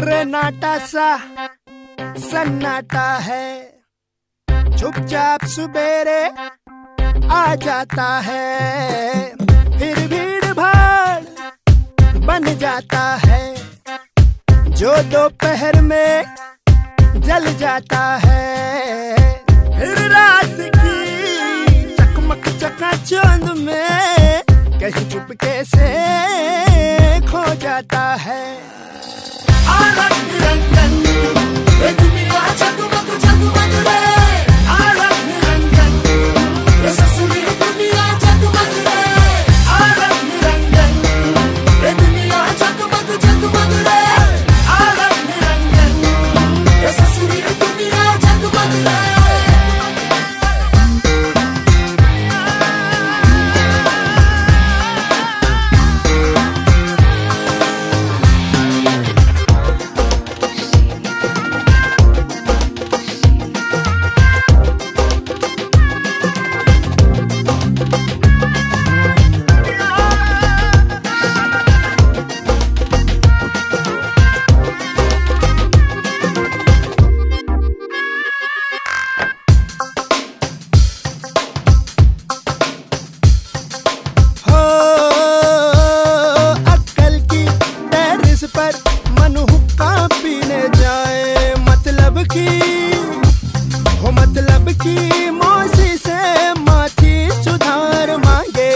अरे नाटा सा सन्नाटा है, चुपचाप सुबेरे आ जाता है, फिर भीड़ भाड़ बन जाता है, जो दोपहर में जल जाता है, फिर रात की चकमक चकाचौंध में कहीं चुपके से खो जाता है। पर मन हुक्का पीने जाए, मतलब की मौसी से माथी सुधार मांगे,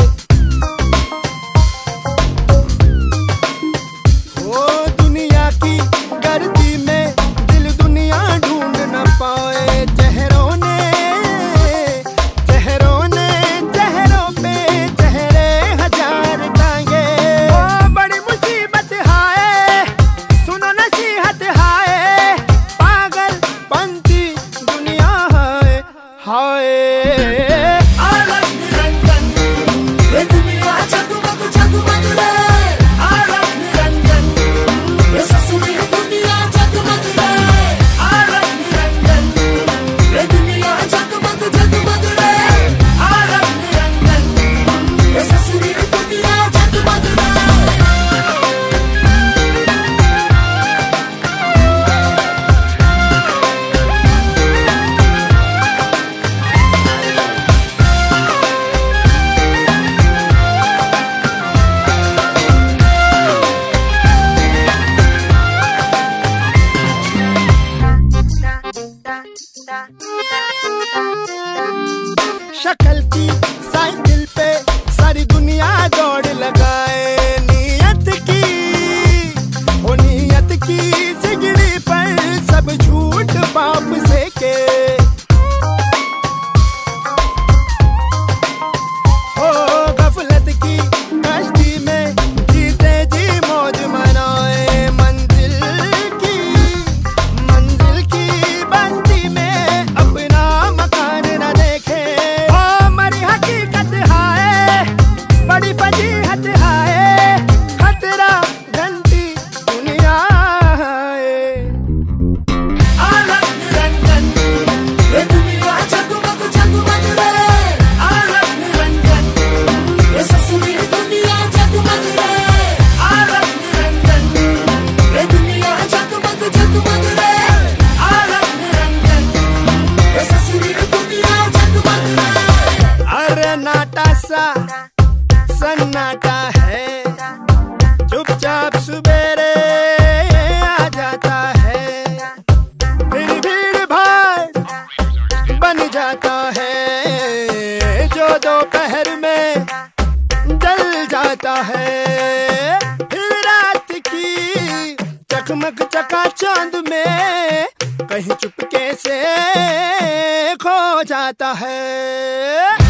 वो दुनिया की गर्दी में दिल दुनिया ढूंढ न पाए, चेहरों पे चेहरे हजार टांगे, ओ बड़ी मुसीबत हाय, सुनो नसीहत हाय, पागल पंती दुनिया हाय हाय। शक्ल की साइकिल पे सारी दुनिया दौड़ लगाए, नीयत की सिगड़ी पर सब झूठ बाप से के, हो गफलत की कश्ती में जीते जी मौज मनाए, मंजिल की बस्ती में अपना मकान न देखे, ओ मरी हकीकत हाय, बड़ी फजीहत हाय, खतरा घंटी दुनिया है। अरे नाटा सा सन्नाटा है, चुपचाप सुबेरे आ जाता है, फिर भीड़ भाड़ बन जाता है, जो दोपहर में जल जाता है, फिर रात की चकमक चकाचौंध में कहीं चुपके से खो जाता है।